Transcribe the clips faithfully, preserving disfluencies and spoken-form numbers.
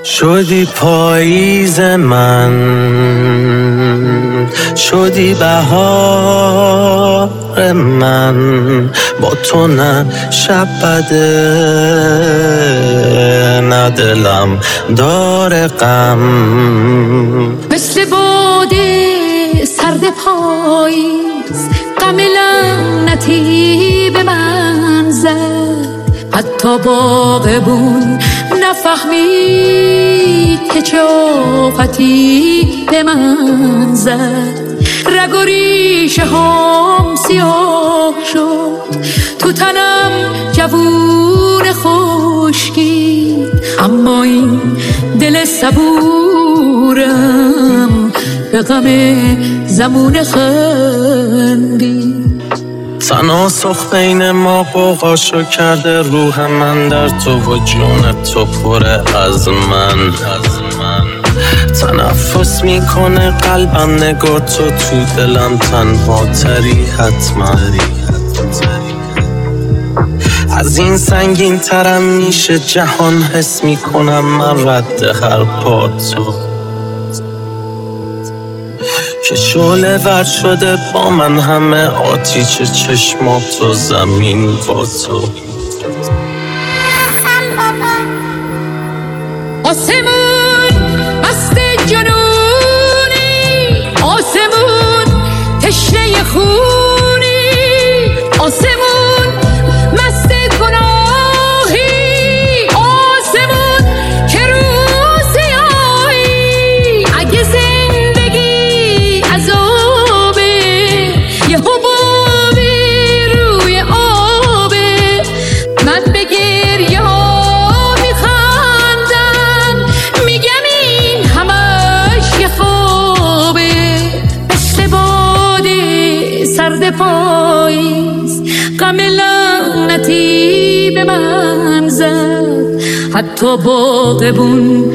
شدی پاییز من، شدی بهار من، با تو نه شب بده نه دلم داره غم. مثل باد سرد پاییز غم لعنتی به من زد، حتی باغبون نفهمید که چه آفتی به من زد. رگ و ریشه هم سیاه شد، تو تنم جوون خشکی، اما این دل صبورم به غم زمون خندی. تناسخ بین ما قوقاشو کرده، روح من در تو و جون تو پره از من. تنفس میکنه قلبم نگاه تو، تو دلم تنها تری حتما. از این سنگین ترم میشه جهان، حس میکنم من رد هر پا تو، که شعله ور شده با من همه آتیش چشمات و زمین با تو. آسمون مست جنونی، آسمون تشنه خونی، آسمون مست گناهی، آسمون که روزی آیی. اگه زندگی عذابه، یه حبابی روی آبه، من به گریه ها میخندم، میگم این همش یه خوابه. مثل باد سرد پاییز غم لعنتی به من زد، حتی باغبون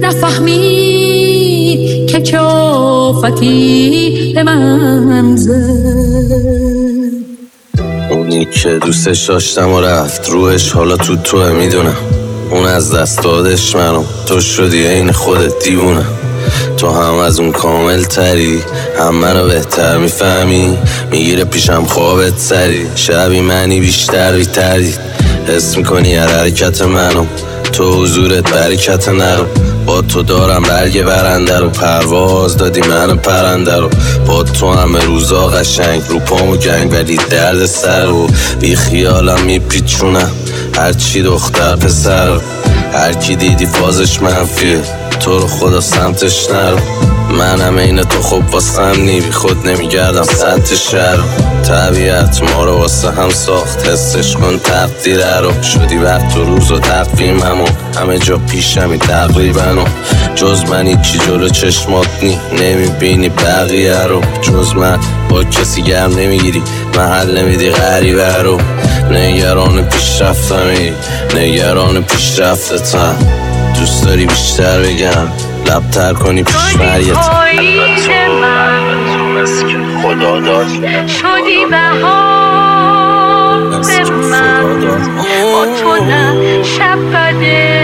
نفهمید که چه آفتی به من زد. اونی که دوستش داشتم و رفت روش، حالا تو توه میدونم. اون از دست دادش منو، تو شدی این خودت دیوونه. تو هم از اون کامل تری، هم منو بهتر میفهمی. میگیره پیشم خوابت سری، شبی منی بیشتر بیتری. حس میکنی هر حرکت منو، تو حضورت برکت نرو. با تو دارم برگ برنده رو، پرواز دادی من پرنده رو. با تو همه روزا قشنگ، رو پامو گنگ ولی درد سر رو. بی خیالم میپیچونم هرچی دختر پسر، هر کی دیدی فازش منفیه، تو رو خدا سمتش نرو. منم این تو خوب واسم نی، بی خود نمیگردم سمت شهر. طبیعت ما رو واسه هم ساخت، حسش کن تقدیر رو. شدی وقت و روز و تقویممو، همه جا پیشمی تقریبا. جز من هیچی جلو چشمات نی، نمیبینی بقیه رو. جز من با کسی گرم نمیگیری، محل نمیدی غریبه رو. نگران پیشرفتمی، نگران پیشرفتتم. دوست داری بیشتر بگم، لبتر کنی پیشمریت. البته مثل که خدا داد، شدی بهار من، با تو نه شب بده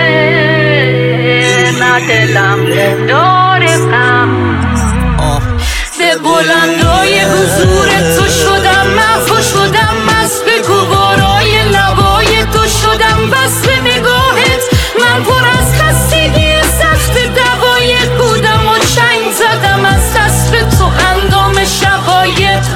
نه دلم داره غم. به بلندای حضور تو شدم محو شدم، مست به گوارای لبای تو شدم، بس به نگاهت من پر از خستگی سخت دوای بودم و چنگ زدم از دست تو اندام شقایق.